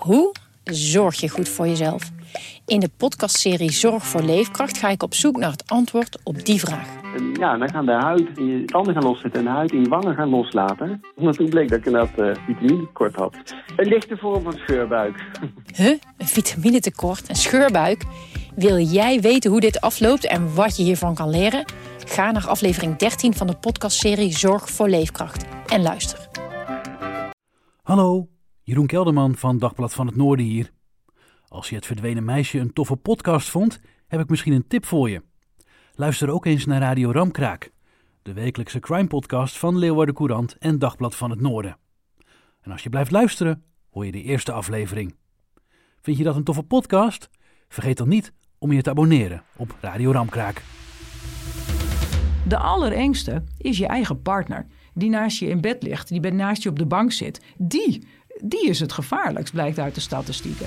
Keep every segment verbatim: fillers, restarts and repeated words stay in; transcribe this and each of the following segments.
Hoe zorg je goed voor jezelf? In de podcastserie Zorg voor Leefkracht ga ik op zoek naar het antwoord op die vraag. En ja, dan gaan de huid in je tanden gaan loszetten en de huid in je wangen gaan loslaten. Omdat toen bleek dat ik inderdaad uh, vitaminetekort had. Een lichte vorm van scheurbuik. Huh? Een vitaminetekort? Een scheurbuik? Wil jij weten hoe dit afloopt en wat je hiervan kan leren? Ga naar aflevering dertien van de podcastserie Zorg voor Leefkracht en luister. Hallo, Jeroen Kelderman van Dagblad van het Noorden hier. Als je Het Verdwenen Meisje een toffe podcast vond, heb ik misschien een tip voor je. Luister ook eens naar Radio Ramkraak, de wekelijkse crime-podcast van Leeuwarden Courant en Dagblad van het Noorden. En als je blijft luisteren, hoor je de eerste aflevering. Vind je dat een toffe podcast? Vergeet dan niet om je te abonneren op Radio Ramkraak. De allerengste is je eigen partner, die naast je in bed ligt, die naast je op de bank zit. Die, die is het gevaarlijkst, blijkt uit de statistieken.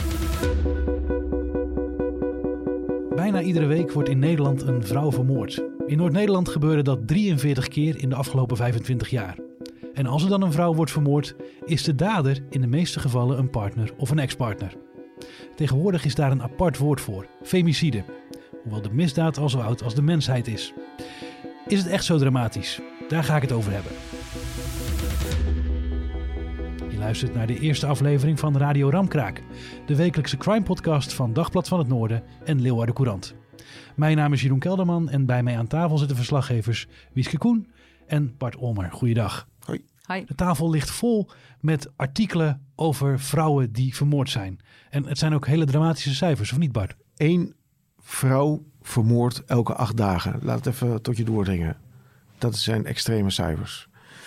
Bijna iedere week wordt in Nederland een vrouw vermoord. In Noord-Nederland gebeurde dat drieënveertig keer in de afgelopen vijfentwintig jaar. En als er dan een vrouw wordt vermoord, is de dader in de meeste gevallen een partner of een ex-partner. Tegenwoordig is daar een apart woord voor, femicide. Hoewel de misdaad al zo oud als de mensheid is. Is het echt zo dramatisch? Daar ga ik het over hebben. Je luistert naar de eerste aflevering van Radio Ramkraak, de wekelijkse crime-podcast van Dagblad van het Noorden en Leeuwarden Courant. Mijn naam is Jeroen Kelderman en bij mij aan tafel zitten verslaggevers Wieske Koen en Bart Olmer. Goeiedag. Hoi. Hi. De tafel ligt vol met artikelen over vrouwen die vermoord zijn. En het zijn ook hele dramatische cijfers, of niet Bart? Eén vrouw vermoord elke acht dagen. Laat het even tot je doordringen. Dat zijn extreme cijfers.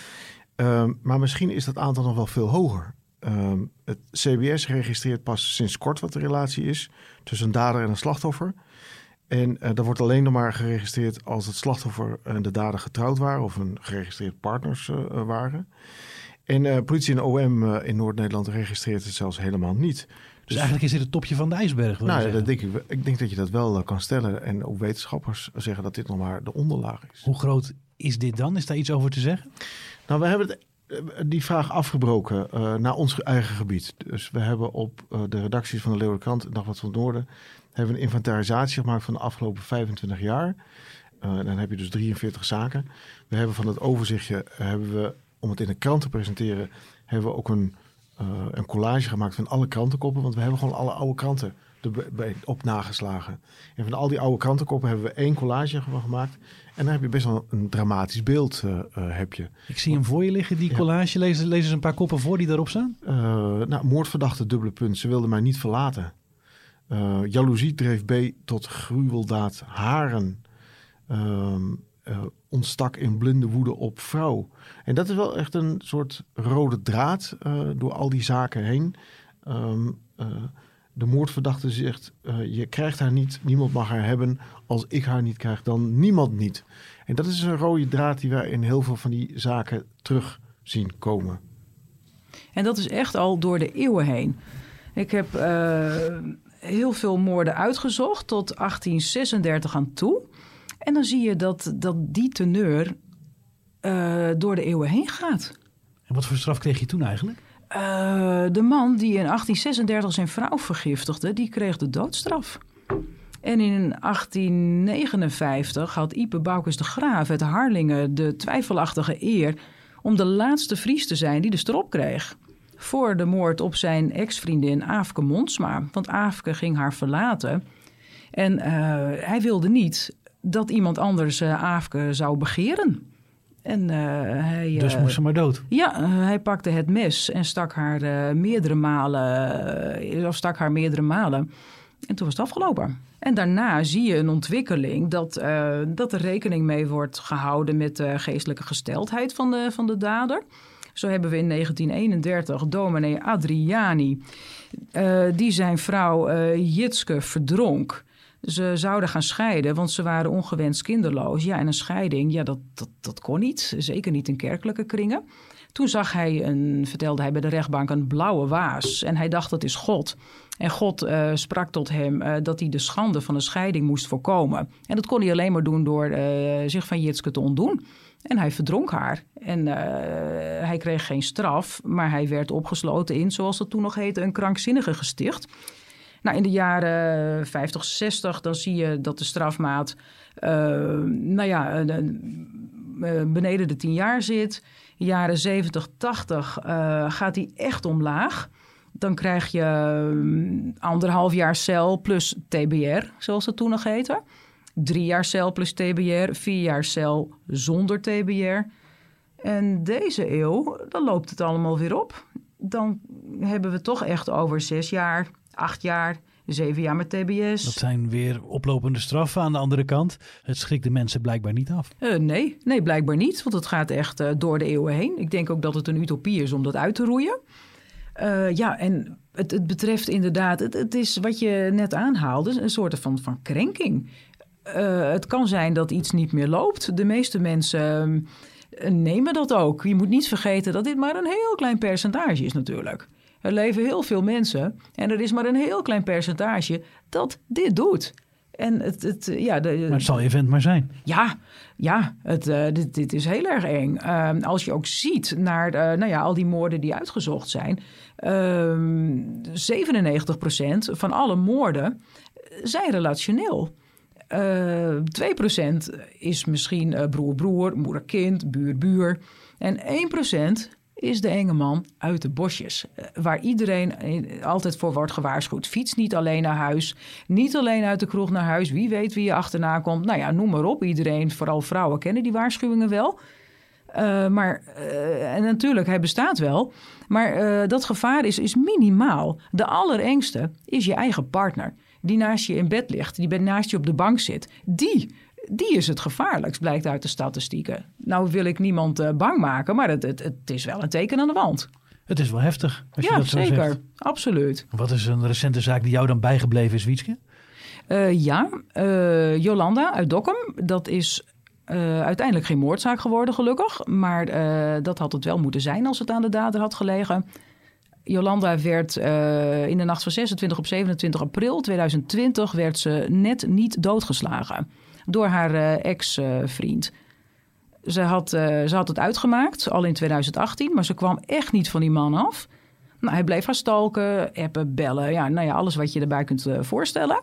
Um, maar misschien is dat aantal nog wel veel hoger. Um, het C B S registreert pas sinds kort wat de relatie is tussen een dader en een slachtoffer. En uh, dat wordt alleen nog maar geregistreerd als het slachtoffer en de dader getrouwd waren of een geregistreerd partners uh, waren. En uh, politie en O M uh, in Noord-Nederland registreert het zelfs helemaal niet. Dus, dus eigenlijk is dit het topje van de ijsberg. Nou, ja, dat denk ik, ik denk dat je dat wel uh, kan stellen. En ook wetenschappers zeggen dat dit nog maar de onderlaag is. Hoe groot is dit dan? Is daar iets over te zeggen? Nou, we hebben het, die vraag afgebroken uh, naar ons eigen gebied. Dus we hebben op uh, de redacties van de Leeuwarden Krant en Dagblad van het Noorden hebben we een inventarisatie gemaakt van de afgelopen vijfentwintig jaar. Uh, dan heb je dus drieënveertig zaken. We hebben van het overzichtje, hebben we, om het in de krant te presenteren, hebben we ook een, uh, een collage gemaakt van alle krantenkoppen. Want we hebben gewoon alle oude kranten op nageslagen. En van al die oude krantenkoppen hebben we één collage van gemaakt. En dan heb je best wel een dramatisch beeld. Uh, uh, heb je. Ik zie hem voor je liggen, die collage. Ja. Lees, lees eens een paar koppen voor die daarop staan. Uh, nou, moordverdachte, dubbele punt. Ze wilde mij niet verlaten. Uh, jaloezie dreef B tot gruweldaad haren. Uh, uh, ontstak in blinde woede op vrouw. En dat is wel echt een soort rode draad uh, door al die zaken heen. Um, uh, De moordverdachte zegt, uh, je krijgt haar niet, niemand mag haar hebben. Als ik haar niet krijg, dan niemand niet. En dat is een rode draad die wij in heel veel van die zaken terug zien komen. En dat is echt al door de eeuwen heen. Ik heb uh, heel veel moorden uitgezocht tot achttien zesendertig aan toe. En dan zie je dat, dat die teneur uh, door de eeuwen heen gaat. En wat voor straf kreeg je toen eigenlijk? Uh, de man die in achttien zesendertig zijn vrouw vergiftigde, die kreeg de doodstraf. En in achttien negenenvijftig had Ipe Boukes de Graaf uit Harlingen de twijfelachtige eer om de laatste Fries te zijn die de strop kreeg. Voor de moord op zijn ex-vriendin Aafke Monsma. Want Aafke ging haar verlaten. En uh, hij wilde niet dat iemand anders uh, Aafke zou begeren. En, uh, hij, dus moest ze maar dood? Ja, uh, hij pakte het mes en stak haar, uh, meerdere malen, uh, of stak haar meerdere malen. En toen was het afgelopen. En daarna zie je een ontwikkeling dat, uh, dat er rekening mee wordt gehouden met de geestelijke gesteldheid van de, van de dader. Zo hebben we in negentien eenendertig dominee Adriani, uh, die zijn vrouw uh, Jitske verdronk. Ze zouden gaan scheiden, want ze waren ongewenst kinderloos. Ja, en een scheiding, ja, dat, dat, dat kon niet. Zeker niet in kerkelijke kringen. Toen zag hij, een, vertelde hij bij de rechtbank, een blauwe waas. En hij dacht, dat is God. En God uh, sprak tot hem uh, dat hij de schande van een scheiding moest voorkomen. En dat kon hij alleen maar doen door uh, zich van Jitske te ontdoen. En hij verdronk haar. En uh, hij kreeg geen straf, maar hij werd opgesloten in, zoals dat toen nog heette, een krankzinnige gesticht. Nou, in de jaren vijftig, zestig, dan zie je dat de strafmaat uh, nou ja, uh, uh, beneden de tien jaar zit. Jaren zeventig, tachtig uh, gaat die echt omlaag. Dan krijg je uh, anderhalf jaar cel plus T B R, zoals dat toen nog heette. Drie jaar cel plus T B R, vier jaar cel zonder T B R. En deze eeuw, dan loopt het allemaal weer op. Dan hebben we toch echt over zes jaar, acht jaar, zeven jaar met T B S. Dat zijn weer oplopende straffen aan de andere kant. Het schrikt de mensen blijkbaar niet af. Uh, nee, nee, blijkbaar niet. Want het gaat echt uh, door de eeuwen heen. Ik denk ook dat het een utopie is om dat uit te roeien. Uh, ja, en het, het betreft inderdaad, het, het is wat je net aanhaalde, een soort van, van krenking. Uh, het kan zijn dat iets niet meer loopt. De meeste mensen uh, nemen dat ook. Je moet niet vergeten dat dit maar een heel klein percentage is natuurlijk. Er leven heel veel mensen en er is maar een heel klein percentage dat dit doet. En het, het, ja, de, maar het zal je vent maar zijn. Ja, ja het, uh, dit, dit is heel erg eng. Uh, als je ook ziet naar uh, nou ja, al die moorden die uitgezocht zijn. Uh, zevenennegentig procent van alle moorden zijn relationeel. Uh, twee procent is misschien uh, broer-broer, moeder-kind, buur-buur. En één procent is de enge man uit de bosjes. Uh, waar iedereen altijd voor wordt gewaarschuwd. Fiets niet alleen naar huis. Niet alleen uit de kroeg naar huis. Wie weet wie je achterna komt. Nou ja, noem maar op. Iedereen, vooral vrouwen, kennen die waarschuwingen wel. Uh, maar, uh, en natuurlijk, hij bestaat wel. Maar uh, dat gevaar is, is minimaal. De allerengste is je eigen partner. Die naast je in bed ligt, die naast je op de bank zit. Die, die is het gevaarlijkst, blijkt uit de statistieken. Nou wil ik niemand uh, bang maken, maar het, het, het is wel een teken aan de wand. Het is wel heftig, als ja, je dat zo zeker. zegt. Absoluut. Wat is een recente zaak die jou dan bijgebleven is, Wietske? Uh, ja, uh, Jolanda uit Dokkum. Dat is uh, uiteindelijk geen moordzaak geworden, gelukkig. Maar uh, dat had het wel moeten zijn als het aan de dader had gelegen. Jolanda werd uh, in de nacht van zesentwintig op zevenentwintig april tweeduizend twintig... werd ze net niet doodgeslagen door haar uh, ex-vriend. Uh, ze, had, uh, ze had het uitgemaakt, al in tweeduizend achttien... maar ze kwam echt niet van die man af. Nou, hij bleef haar stalken, appen, bellen. Ja, nou ja, alles wat je erbij kunt uh, voorstellen.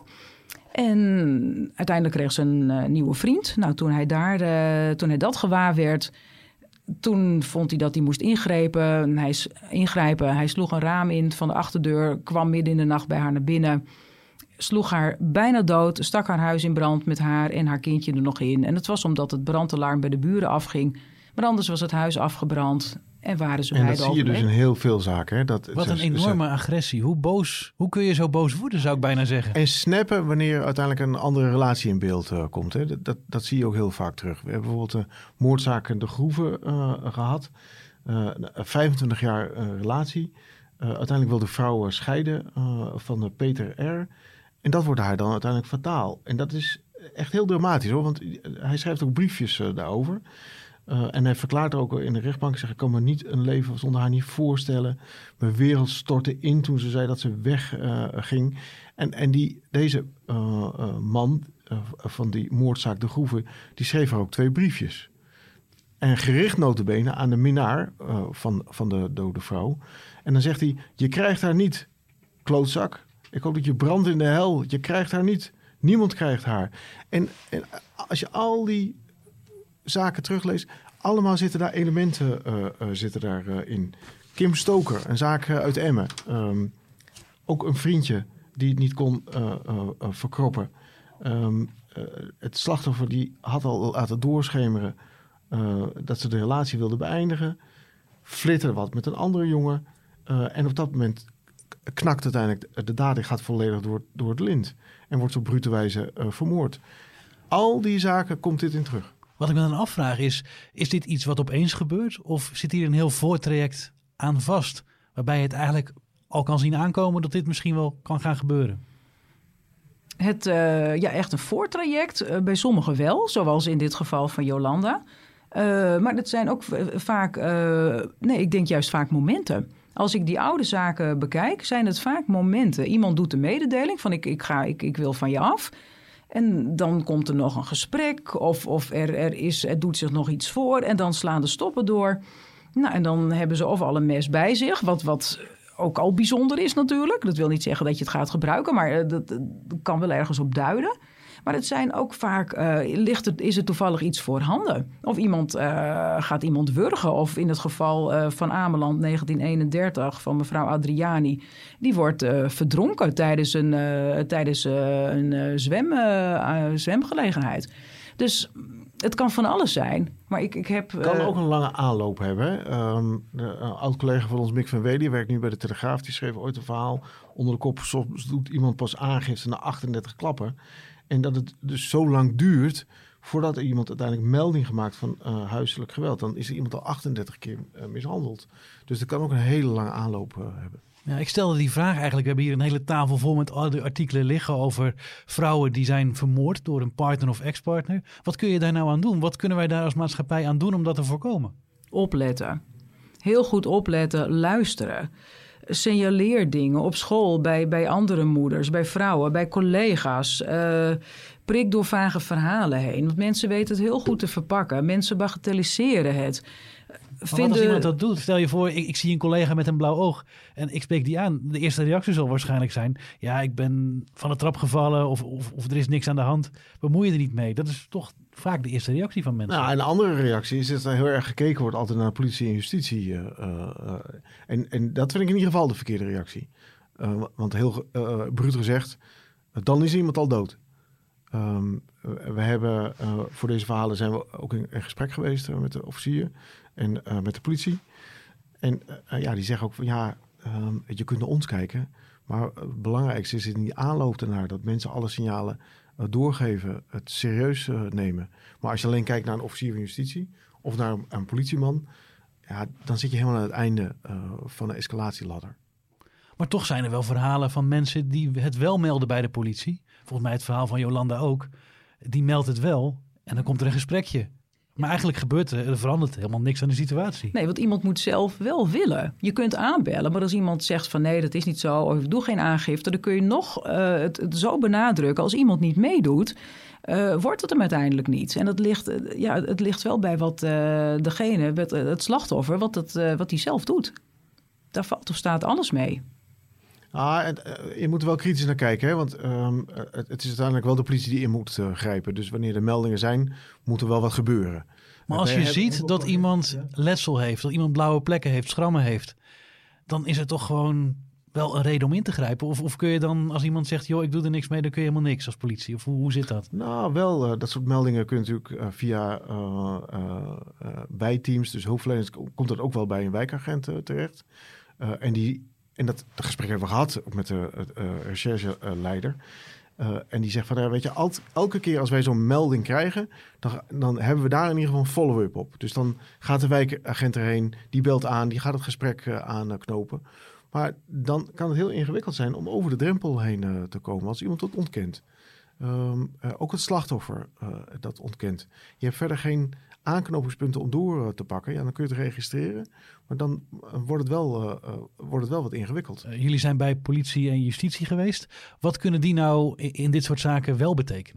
En uiteindelijk kreeg ze een uh, nieuwe vriend. Nou, toen hij, daar, uh, toen hij dat gewaar werd... Toen vond hij dat hij moest ingrijpen. Hij, ingrijpen. Hij sloeg een raam in van de achterdeur, kwam midden in de nacht bij haar naar binnen, sloeg haar bijna dood, stak haar huis in brand met haar en haar kindje er nog in. En het was omdat het brandalarm bij de buren afging. Maar anders was het huis afgebrand en waren ze en beide overleden. En dat zie je dus in heel veel zaken. Hè? Dat, Wat een ze, enorme ze, agressie. Hoe boos, hoe kun je zo boos worden, zou ik bijna zeggen. En snappen wanneer uiteindelijk een andere relatie in beeld uh, komt. Hè? Dat, dat, dat zie je ook heel vaak terug. We hebben bijvoorbeeld de moordzaak De Groeve uh, gehad. Uh, vijfentwintig jaar uh, relatie. Uh, uiteindelijk wil de vrouw uh, scheiden uh, van de Peter R. En dat wordt haar dan uiteindelijk fataal. En dat is echt heel dramatisch, hoor. Want hij schrijft ook briefjes uh, daarover. Uh, en hij verklaart ook in de rechtbank, zeg, ik kan me niet een leven zonder haar niet voorstellen. Mijn wereld stortte in toen ze zei dat ze weg uh, ging. En, en die, deze uh, uh, man uh, van die moordzaak De Groeve, die schreef er ook twee briefjes. En gericht nota bene aan de minnaar uh, van, van de dode vrouw. En dan zegt hij, je krijgt haar niet, klootzak. Ik hoop dat je brandt in de hel. Je krijgt haar niet. Niemand krijgt haar. En, en als je al die zaken terugleest, allemaal zitten daar elementen uh, uh, zitten daar, uh, in. Kim Stoker, een zaak uh, uit Emmen. Um, ook een vriendje die het niet kon uh, uh, uh, verkroppen. Um, uh, het slachtoffer die had al laten doorschemeren uh, dat ze de relatie wilde beëindigen. Flitterde wat met een andere jongen. Uh, en op dat moment knakt uiteindelijk de dader, gaat volledig door, door het lint. En wordt op brute wijze uh, vermoord. Al die zaken komt dit in terug. Wat ik me dan afvraag is, is dit iets wat opeens gebeurt? Of zit hier een heel voortraject aan vast? Waarbij je het eigenlijk al kan zien aankomen dat dit misschien wel kan gaan gebeuren? Het, uh, ja, echt een voortraject. Uh, bij sommigen wel, zoals in dit geval van Jolanda. Uh, maar het zijn ook vaak, uh, nee, ik denk juist vaak momenten. Als ik die oude zaken bekijk, zijn het vaak momenten. Iemand doet de mededeling van ik, ik, ga, ik, ik wil van je af. En dan komt er nog een gesprek of, of er, er, is, er doet zich nog iets voor en dan slaan de stoppen door. Nou, en dan hebben ze of al een mes bij zich, wat, wat ook al bijzonder is natuurlijk. Dat wil niet zeggen dat je het gaat gebruiken, maar dat, dat kan wel ergens op duiden. Maar het zijn ook vaak, uh, ligt het, is er toevallig iets voorhanden? Of iemand uh, gaat iemand wurgen. Of in het geval uh, van Ameland negentien eenendertig van mevrouw Adriani. Die wordt uh, verdronken tijdens een, uh, tijdens, uh, een uh, zwem, uh, zwemgelegenheid. Dus het kan van alles zijn. Maar ik, ik heb... Het kan uh, ook een lange aanloop hebben. Um, de uh, oud-collega van ons, Mick van Wely, die werkt nu bij de Telegraaf. Die schreef ooit een verhaal onder de kop. Soms doet iemand pas aangifte na achtendertig klappen. En dat het dus zo lang duurt voordat er iemand uiteindelijk melding gemaakt van uh, huiselijk geweld. Dan is er iemand al achtendertig keer uh, mishandeld. Dus dat kan ook een hele lange aanloop uh, hebben. Ja, ik stelde die vraag eigenlijk. We hebben hier een hele tafel vol met alle artikelen liggen over vrouwen die zijn vermoord door een partner of ex-partner. Wat kun je daar nou aan doen? Wat kunnen wij daar als maatschappij aan doen om dat te voorkomen? Opletten. Heel goed opletten, luisteren. Signaleer dingen op school, bij, bij andere moeders, bij vrouwen, bij collega's. Uh, prik door vage verhalen heen. Want mensen weten het heel goed te verpakken. Mensen bagatelliseren het. Vinden... Wat als iemand dat doet? Stel je voor, ik, ik zie een collega met een blauw oog en ik spreek die aan. De eerste reactie zal waarschijnlijk zijn, ja, ik ben van de trap gevallen of, of, of er is niks aan de hand. Bemoei je er niet mee. Dat is toch vaak de eerste reactie van mensen. Nou, een andere reactie is dat er heel erg gekeken wordt altijd naar politie en justitie. Uh, uh, en, en dat vind ik in ieder geval de verkeerde reactie. Uh, want heel uh, bruut gezegd, dan is iemand al dood. Um, we hebben uh, voor deze verhalen zijn we ook in, in gesprek geweest uh, met de officier en uh, met de politie. En uh, ja, die zeggen ook van ja, um, je kunt naar ons kijken. Maar het belangrijkste is in die aanloop ernaar dat mensen alle signalen uh, doorgeven, het serieus uh, nemen. Maar als je alleen kijkt naar een officier van justitie of naar een, een politieman, ja, dan zit je helemaal aan het einde uh, van de escalatieladder. Maar toch zijn er wel verhalen van mensen die het wel melden bij de politie. Volgens mij het verhaal van Jolanda ook. Die meldt het wel en dan komt er een gesprekje. Maar eigenlijk gebeurt er, er verandert helemaal niks aan de situatie. Nee, want iemand moet zelf wel willen. Je kunt aanbellen, maar als iemand zegt van nee, dat is niet zo, of doe geen aangifte, dan kun je nog uh, het, het zo benadrukken. Als iemand niet meedoet, uh, wordt het hem uiteindelijk niet. En dat ligt, uh, ja, het ligt wel bij wat uh, degene, het, het slachtoffer, wat, het, uh, wat hij zelf doet. Daar valt of staat alles mee. Ah, en, uh, je moet er wel kritisch naar kijken, hè? Want um, het, het is uiteindelijk wel de politie die in moet uh, grijpen. Dus wanneer er meldingen zijn, moet er wel wat gebeuren. Maar als je hebben, ziet dat iemand letsel heeft, dat iemand blauwe plekken heeft, schrammen heeft, dan is het toch gewoon wel een reden om in te grijpen? Of, of kun je dan, als iemand zegt, joh, ik doe er niks mee, dan kun je helemaal niks als politie? Of hoe, hoe zit dat? Nou, wel, uh, dat soort meldingen kun je natuurlijk uh, via uh, uh, uh, bijteams, dus hulpverleners, komt dat ook wel bij een wijkagent uh, terecht. Uh, en die En dat, dat gesprek hebben we gehad, ook met de uh, rechercheleider. Uh, en die zegt van, ja, weet je, al, elke keer als wij zo'n melding krijgen, dan, dan hebben we daar in ieder geval een follow-up op. Dus dan gaat de wijkagent erheen, die belt aan, die gaat het gesprek uh, aanknopen. Maar dan kan het heel ingewikkeld zijn om over de drempel heen uh, te komen als iemand dat ontkent. Um, uh, ook het slachtoffer uh, dat ontkent. Je hebt verder geen aanknopingspunten om door te pakken. Ja, dan kun je het registreren. Maar dan wordt het wel, uh, uh, wordt het wel wat ingewikkeld. Uh, jullie zijn bij politie en justitie geweest. Wat kunnen die nou in, in dit soort zaken wel betekenen?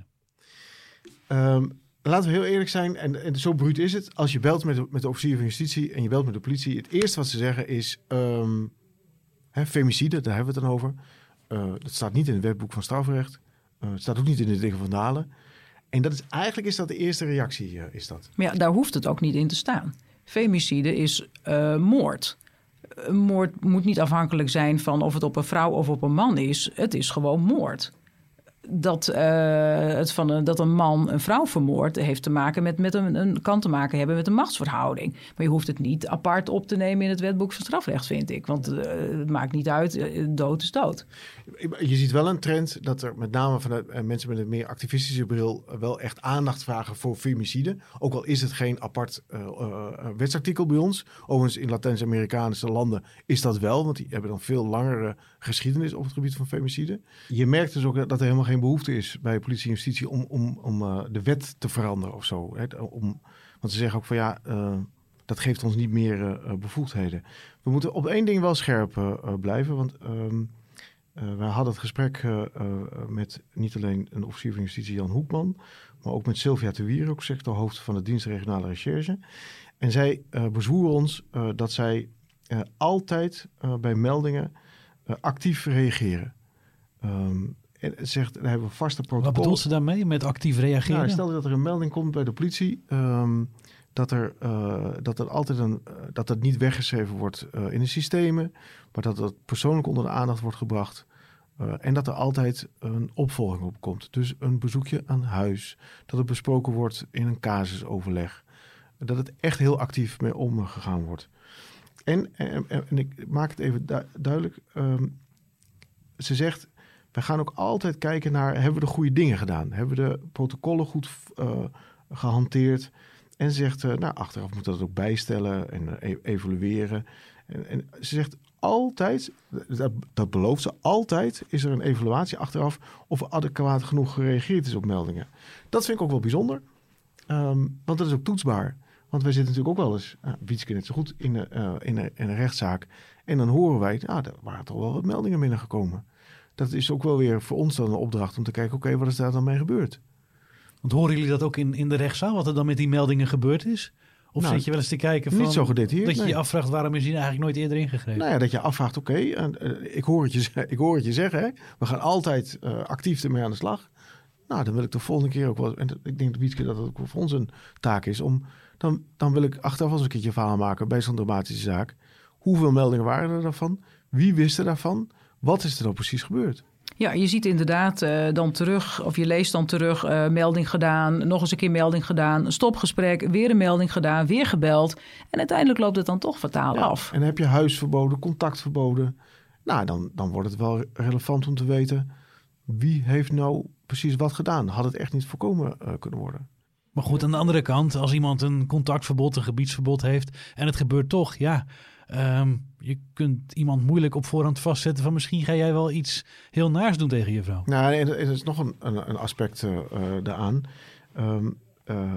Um, laten we heel eerlijk zijn. En, en zo bruut is het. Als je belt met de, met de officier van justitie en je belt met de politie. Het eerste wat ze zeggen is um, hè, femicide, daar hebben we het dan over. Uh, dat staat niet in het wetboek van strafrecht. Uh, het staat ook niet in de dingen van Dalen. En dat is eigenlijk is dat de eerste reactie. Uh, is dat. Maar ja, daar hoeft het ook niet in te staan. Femicide is uh, moord. Uh, moord moet niet afhankelijk zijn van of het op een vrouw of op een man is. Het is gewoon moord. Dat, uh, het van een, dat een man een vrouw vermoordt heeft te maken met, met een, een, kan te maken hebben met een machtsverhouding. Maar je hoeft het niet apart op te nemen in het wetboek van strafrecht, vind ik. Want uh, het maakt niet uit, uh, dood is dood. Je ziet wel een trend dat er met name vanuit uh, mensen met een meer activistische bril uh, wel echt aandacht vragen voor femicide. Ook al is het geen apart uh, uh, wetsartikel bij ons. Overigens in Latijns-Amerikaanse landen is dat wel, want die hebben dan veel langere geschiedenis op het gebied van femicide. Je merkt dus ook dat er helemaal geen behoefte is bij politie en justitie om, om, om uh, de wet te veranderen of zo. Hè? Om, want ze zeggen ook van ja, uh, dat geeft ons niet meer uh, bevoegdheden. We moeten op één ding wel scherp uh, blijven, want um, Uh, wij hadden het gesprek uh, uh, met niet alleen een officier van justitie, Jan Hoekman, maar ook met Sylvia de Wier, ook sectorhoofd van de dienst regionale recherche. En zij uh, bezwoeren ons uh, dat zij uh, altijd uh, bij meldingen uh, actief reageren. Um, en zegt, daar hebben we vaste protocollen. Wat bedoelt ze daarmee met actief reageren? Nou, stel dat er een melding komt bij de politie, um, dat er, uh, dat er altijd een, uh, dat het niet weggeschreven wordt uh, in de systemen, maar dat het persoonlijk onder de aandacht wordt gebracht. Uh, en dat er altijd een opvolging op komt. Dus een bezoekje aan huis. Dat het besproken wordt in een casusoverleg. Dat het echt heel actief mee omgegaan wordt. En, en, en ik maak het even du- duidelijk. Um, ze zegt, wij gaan ook altijd kijken naar, hebben we de goede dingen gedaan? Hebben we de protocollen goed uh, gehanteerd? En ze zegt, uh, nou, achteraf moeten we dat ook bijstellen en uh, e- evalueren. En, en ze zegt altijd, dat, dat belooft ze, altijd is er een evaluatie achteraf of er adequaat genoeg gereageerd is op meldingen. Dat vind ik ook wel bijzonder, um, want dat is ook toetsbaar. Want wij zitten natuurlijk ook wel eens, uh, Wietske net zo goed, in, uh, in, een, in een rechtszaak. En dan horen wij, ah, er waren toch wel wat meldingen binnengekomen. Dat is ook wel weer voor ons dan een opdracht om te kijken, oké, okay, wat is daar dan mee gebeurd? Want horen jullie dat ook in, in de rechtszaal, wat er dan met die meldingen gebeurd is? Of nou, zit je wel eens te kijken van, niet zo gedetailleerd, dat je nee. je afvraagt, waarom is hij eigenlijk nooit eerder ingegrepen? Nou ja, dat je afvraagt, oké, okay, uh, ik, hoor het je, ik hoor het je zeggen, hè? We gaan altijd uh, actief ermee aan de slag. Nou, dan wil ik de volgende keer ook wel, en ik denk Wietske dat het ook voor ons een taak is, om dan, dan wil ik achteraf eens een keertje verhaal maken bij zo'n dramatische zaak. Hoeveel meldingen waren er daarvan? Wie wist er daarvan? Wat is er dan precies gebeurd? Ja, je ziet inderdaad uh, dan terug, of je leest dan terug, uh, melding gedaan, nog eens een keer melding gedaan, stopgesprek, weer een melding gedaan, weer gebeld. En uiteindelijk loopt het dan toch fataal ja, af. En dan heb je huisverboden, contactverboden. Nou, dan, dan wordt het wel relevant om te weten, wie heeft nou precies wat gedaan? Had het echt niet voorkomen uh, kunnen worden? Maar goed, aan de andere kant, als iemand een contactverbod, een gebiedsverbod heeft en het gebeurt toch, ja, um, je kunt iemand moeilijk op voorhand vastzetten van misschien ga jij wel iets heel naars doen tegen je vrouw. Nou, en er is nog een, een, een aspect uh, daaraan. Um, uh,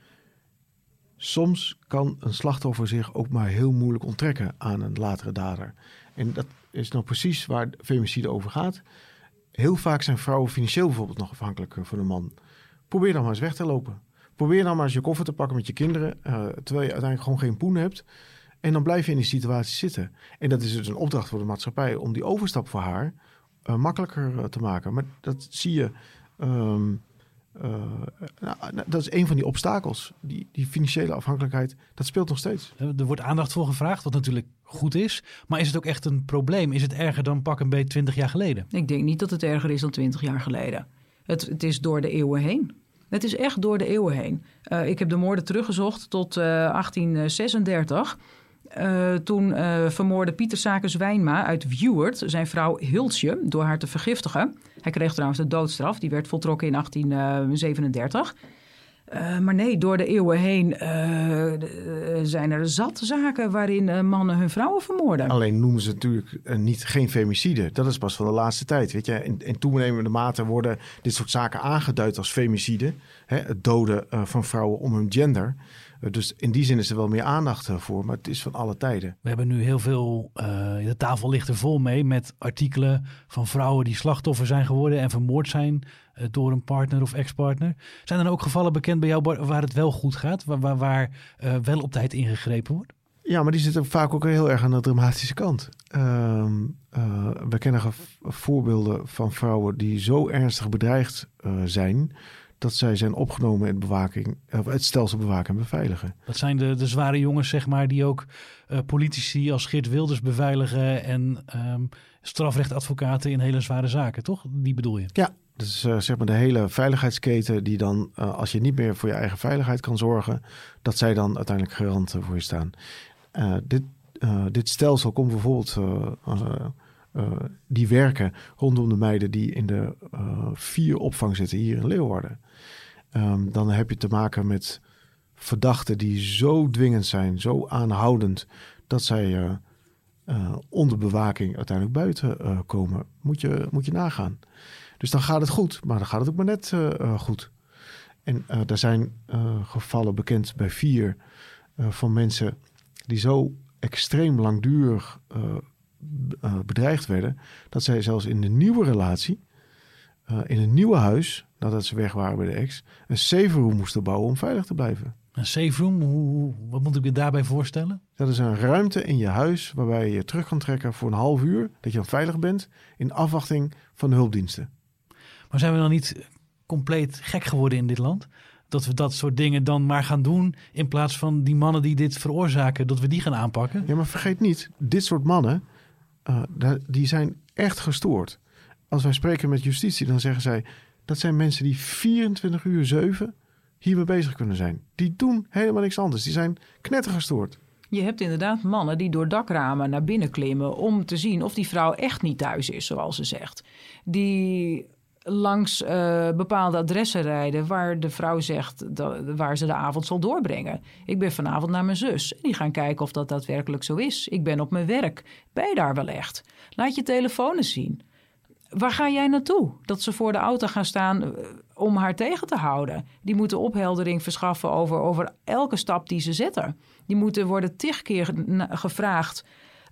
soms kan een slachtoffer zich ook maar heel moeilijk onttrekken aan een latere dader. En dat is nou precies waar femicide over gaat. Heel vaak zijn vrouwen financieel bijvoorbeeld nog afhankelijk van een man. Probeer dan maar eens weg te lopen. Probeer dan maar eens je koffer te pakken met je kinderen, uh, terwijl je uiteindelijk gewoon geen poen hebt. En dan blijf je in die situatie zitten. En dat is dus een opdracht voor de maatschappij om die overstap voor haar uh, makkelijker uh, te maken. Maar dat zie je, um, uh, nou, dat is een van die obstakels. Die, die financiële afhankelijkheid, dat speelt nog steeds. Er wordt aandacht voor gevraagd, wat natuurlijk goed is. Maar is het ook echt een probleem? Is het erger dan pak een beetje twintig jaar geleden? Ik denk niet dat het erger is dan twintig jaar geleden. Het, het is door de eeuwen heen. Het is echt door de eeuwen heen. Uh, ik heb de moorden teruggezocht tot uh, achttien zesendertig. Uh, toen uh, vermoordde Pieter Sakes Wijnma uit Wewert zijn vrouw Hilsje door haar te vergiftigen. Hij kreeg trouwens de doodstraf. Die werd voltrokken in achttien zevenendertig. Uh, maar nee, door de eeuwen heen uh, zijn er zat zaken waarin uh, mannen hun vrouwen vermoorden. Alleen noemen ze natuurlijk uh, niet geen femicide. Dat is pas van de laatste tijd. Weet je? In, in toenemende mate worden dit soort zaken aangeduid als femicide. Hè? Het doden uh, van vrouwen om hun gender. Uh, dus in die zin is er wel meer aandacht uh, voor. Maar het is van alle tijden. We hebben nu heel veel, uh, de tafel ligt er vol mee met artikelen van vrouwen die slachtoffer zijn geworden en vermoord zijn uh, door een partner of ex-partner. Zijn er ook gevallen bekend bij jou waar het wel goed gaat, waar, waar, waar uh, wel op tijd ingegrepen wordt? Ja, maar die zitten vaak ook heel erg aan de dramatische kant. Uh, uh, we kennen ge- voorbeelden van vrouwen die zo ernstig bedreigd uh, zijn dat zij zijn opgenomen in bewaking, uh, het stelsel bewaken en beveiligen. Dat zijn de, de zware jongens, zeg maar, die ook uh, politici als Geert Wilders beveiligen en um, strafrechtadvocaten in hele zware zaken, toch? Die bedoel je? Ja, dat is uh, zeg maar de hele veiligheidsketen die dan, uh, als je niet meer voor je eigen veiligheid kan zorgen, dat zij dan uiteindelijk garant uh, voor je staan. Uh, dit, uh, dit stelsel komt bijvoorbeeld, uh, uh, uh, die werken rondom de meiden die in de uh, vier opvang zitten hier in Leeuwarden. Um, dan heb je te maken met verdachten die zo dwingend zijn, zo aanhoudend, dat zij uh, uh, onder bewaking uiteindelijk buiten uh, komen. Moet je, moet je nagaan. Dus dan gaat het goed, maar dan gaat het ook maar net uh, uh, goed. En uh, er zijn uh, gevallen bekend bij vier uh, van mensen die zo extreem langdurig uh, uh, bedreigd werden, dat zij zelfs in de nieuwe relatie, uh, in een nieuwe huis, nadat ze weg waren bij de ex, een safe room moesten bouwen om veilig te blijven. Een safe room, hoe, wat moet ik me daarbij voorstellen? Dat is een ruimte in je huis waarbij je je terug kan trekken voor een half uur, dat je dan veilig bent, in afwachting van de hulpdiensten. Maar zijn we dan niet compleet gek geworden in dit land? Dat we dat soort dingen dan maar gaan doen, in plaats van die mannen die dit veroorzaken, dat we die gaan aanpakken? Ja, maar vergeet niet, dit soort mannen, uh, die zijn echt gestoord. Als wij spreken met justitie, dan zeggen zij, dat zijn mensen die vierentwintig uur zeven hiermee bezig kunnen zijn. Die doen helemaal niks anders. Die zijn knettergestoord. Je hebt inderdaad mannen die door dakramen naar binnen klimmen om te zien of die vrouw echt niet thuis is, zoals ze zegt. Die langs uh, bepaalde adressen rijden waar de vrouw zegt dat, waar ze de avond zal doorbrengen. Ik ben vanavond naar mijn zus. En die gaan kijken of dat daadwerkelijk zo is. Ik ben op mijn werk. Ben je daar wel echt? Laat je telefoon eens zien. Waar ga jij naartoe? Dat ze voor de auto gaan staan uh, om haar tegen te houden. Die moeten opheldering verschaffen over, over elke stap die ze zetten. Die moeten worden tig keer gevraagd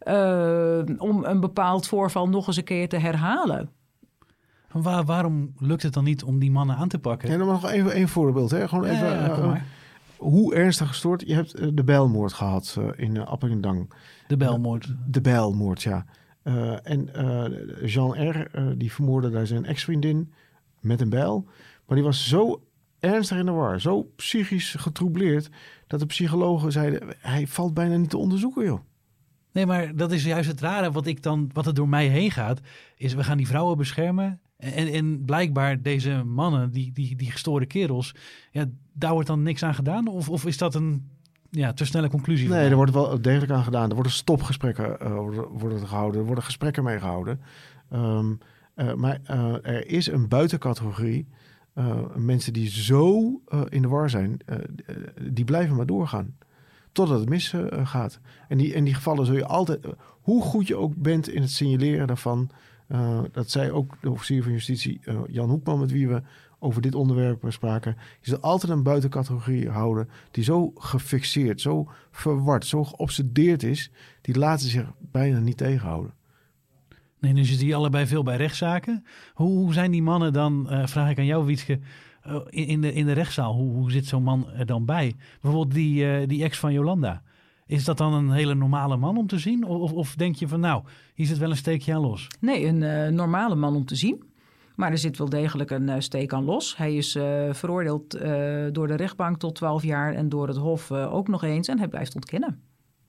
uh, om een bepaald voorval nog eens een keer te herhalen. Waar, waarom lukt het dan niet om die mannen aan te pakken? En dan nog even één voorbeeld. Hè? Gewoon even, ja, ja, uh, hoe ernstig gestoord. Je hebt uh, de bijlmoord gehad uh, in uh, Appingedam. De bijlmoord. Uh, de bijlmoord, ja. Uh, en uh, Jean R., uh, die vermoordde daar zijn ex-vriendin met een bijl. Maar die was zo ernstig in de war, zo psychisch getroubleerd, dat de psychologen zeiden, hij valt bijna niet te onderzoeken, joh. Nee, maar dat is juist het rare wat ik dan, wat er door mij heen gaat, is we gaan die vrouwen beschermen. En, en blijkbaar deze mannen, die, die, die gestoorde kerels, ja, daar wordt dan niks aan gedaan? Of, of is dat een ja, te snelle conclusie? Nee, er wordt wel degelijk aan gedaan. Er worden stopgesprekken uh, worden, worden gehouden. Er worden gesprekken mee gehouden. Um, uh, maar uh, er is een buitencategorie. Uh, mensen die zo uh, in de war zijn, uh, die blijven maar doorgaan. Totdat het misgaat. Uh, en, die, en die gevallen zul je altijd, uh, hoe goed je ook bent in het signaleren daarvan. Uh, dat zei ook de officier van justitie, uh, Jan Hoekman, met wie we over dit onderwerp spraken. Je zal altijd een buitencategorie houden die zo gefixeerd, zo verward, zo geobsedeerd is. Die laten zich bijna niet tegenhouden. Nee, nu zitten die allebei veel bij rechtszaken. Hoe, hoe zijn die mannen dan, uh, vraag ik aan jou Wietske, uh, in, in, de, in de rechtszaal? Hoe, hoe zit zo'n man er dan bij? Bijvoorbeeld die, uh, die ex van Jolanda. Is dat dan een hele normale man om te zien? Of, of denk je van nou, hier zit wel een steekje aan los? Nee, een uh, normale man om te zien. Maar er zit wel degelijk een uh, steek aan los. Hij is uh, veroordeeld uh, door de rechtbank tot twaalf jaar en door het Hof uh, ook nog eens. En hij blijft ontkennen.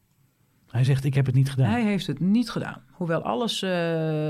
Hij zegt, ik heb het niet gedaan. Hij heeft het niet gedaan. Hoewel alles uh,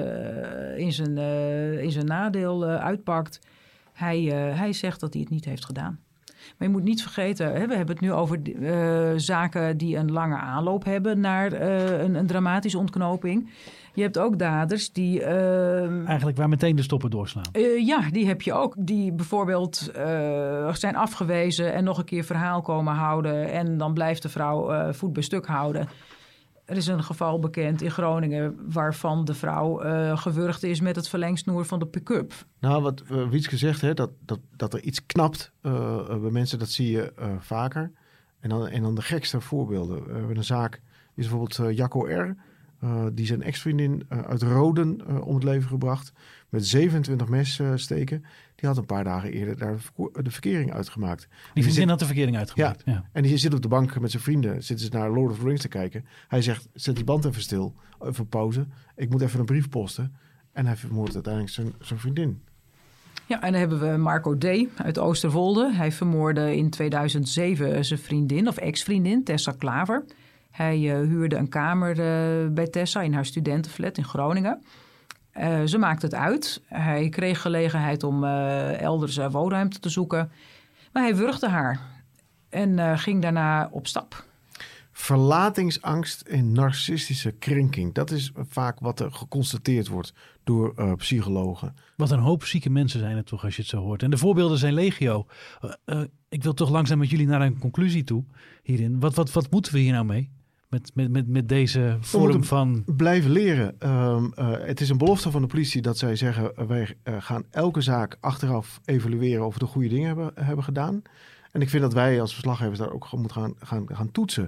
in, zijn, uh, in zijn nadeel uh, uitpakt. Hij, uh, hij zegt dat hij het niet heeft gedaan. Maar je moet niet vergeten, hè, we hebben het nu over uh, zaken die een lange aanloop hebben naar uh, een, een dramatische ontknoping. Je hebt ook daders die... Uh, Eigenlijk waar meteen de stoppen doorslaan. Uh, ja, die heb je ook. Die bijvoorbeeld uh, zijn afgewezen en nog een keer verhaal komen houden. En dan blijft de vrouw uh, voet bij stuk houden. Er is een geval bekend in Groningen waarvan de vrouw uh, gewurgd is met het verlengsnoer van de pick-up. Nou, wat uh, Wietske zegt, hè, dat, dat, dat er iets knapt uh, bij mensen, dat zie je uh, vaker. En dan, en dan de gekste voorbeelden. We hebben een zaak, is bijvoorbeeld uh, Jacco R., uh, die zijn ex-vriendin uh, uit Roden uh, om het leven gebracht. Met zevenentwintig messteken. Uh, die had een paar dagen eerder daar de, de verkering uitgemaakt. Die vriendin zit, had de verkering uitgemaakt. Ja, ja. En die zit op de bank met zijn vrienden. Zitten ze naar Lord of the Rings te kijken. Hij zegt, zet die band even stil. Even pauze. Ik moet even een brief posten. En hij vermoordt uiteindelijk zijn, zijn vriendin. Ja, en dan hebben we Marco D. uit Oosterwolde. Hij vermoordde in tweeduizend zeven zijn vriendin of ex-vriendin Tessa Klaver. Hij uh, huurde een kamer uh, bij Tessa in haar studentenflat in Groningen. Uh, ze maakte het uit. Hij kreeg gelegenheid om uh, elders uh, woonruimte te zoeken. Maar hij wurgde haar en uh, ging daarna op stap. Verlatingsangst en narcistische krenking. Dat is vaak wat er geconstateerd wordt door uh, psychologen. Wat een hoop zieke mensen zijn het toch als je het zo hoort. En de voorbeelden zijn legio. Uh, uh, ik wil toch langzaam met jullie naar een conclusie toe hierin. Wat, wat, wat moeten we hier nou mee? Met, met, met, met deze vorm van... Blijven leren. Um, uh, het is een belofte van de politie dat zij zeggen... Uh, wij uh, gaan elke zaak achteraf evalueren of we de goede dingen hebben, hebben gedaan. En ik vind dat wij als verslaggevers daar ook moeten gaan, gaan, gaan toetsen.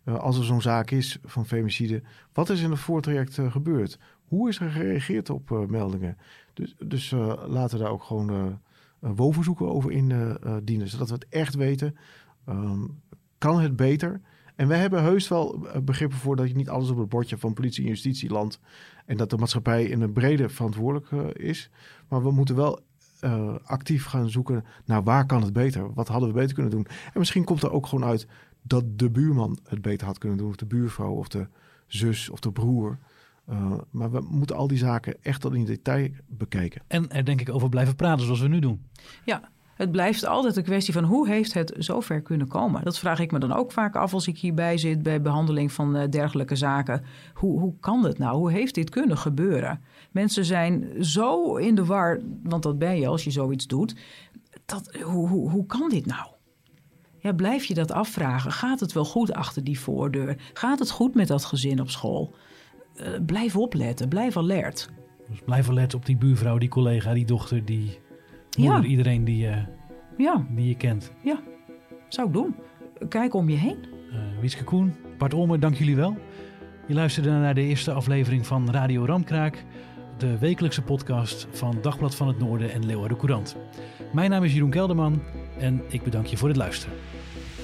uh, als er zo'n zaak is van femicide, wat is in het voortraject uh, gebeurd? Hoe is er gereageerd op uh, meldingen? Dus, dus uh, laten we daar ook gewoon uh, uh, woonverzoeken over in uh, uh, dienen, zodat we het echt weten. Um, kan het beter? En wij hebben heus wel begrippen voor dat je niet alles op het bordje van politie en justitie landt en dat de maatschappij in een brede verantwoordelijk uh, is. Maar we moeten wel uh, actief gaan zoeken naar waar kan het beter? Wat hadden we beter kunnen doen? En misschien komt er ook gewoon uit dat de buurman het beter had kunnen doen, of de buurvrouw, of de zus, of de broer. Uh, maar we moeten al die zaken echt tot in detail bekijken. En er denk ik over blijven praten zoals we nu doen. Ja, het blijft altijd een kwestie van hoe heeft het zover kunnen komen? Dat vraag ik me dan ook vaak af als ik hierbij zit bij behandeling van uh, dergelijke zaken. Hoe, hoe kan dit nou? Hoe heeft dit kunnen gebeuren? Mensen zijn zo in de war, want dat ben je als je zoiets doet. Dat, hoe, hoe, hoe kan dit nou? Ja, blijf je dat afvragen? Gaat het wel goed achter die voordeur? Gaat het goed met dat gezin op school? Uh, blijf opletten, blijf alert. Dus blijf alert op die buurvrouw, die collega, die dochter, die moeder, ja. iedereen die, uh, ja. die je kent. Ja, zou ik doen. Kijk om je heen. Uh, Wieske Koen, Bart Olmer, dank jullie wel. Je luisterde naar de eerste aflevering van Radio Ramkraak, de wekelijkse podcast van Dagblad van het Noorden en Leeuwarden Courant. Mijn naam is Jeroen Kelderman en ik bedank je voor het luisteren.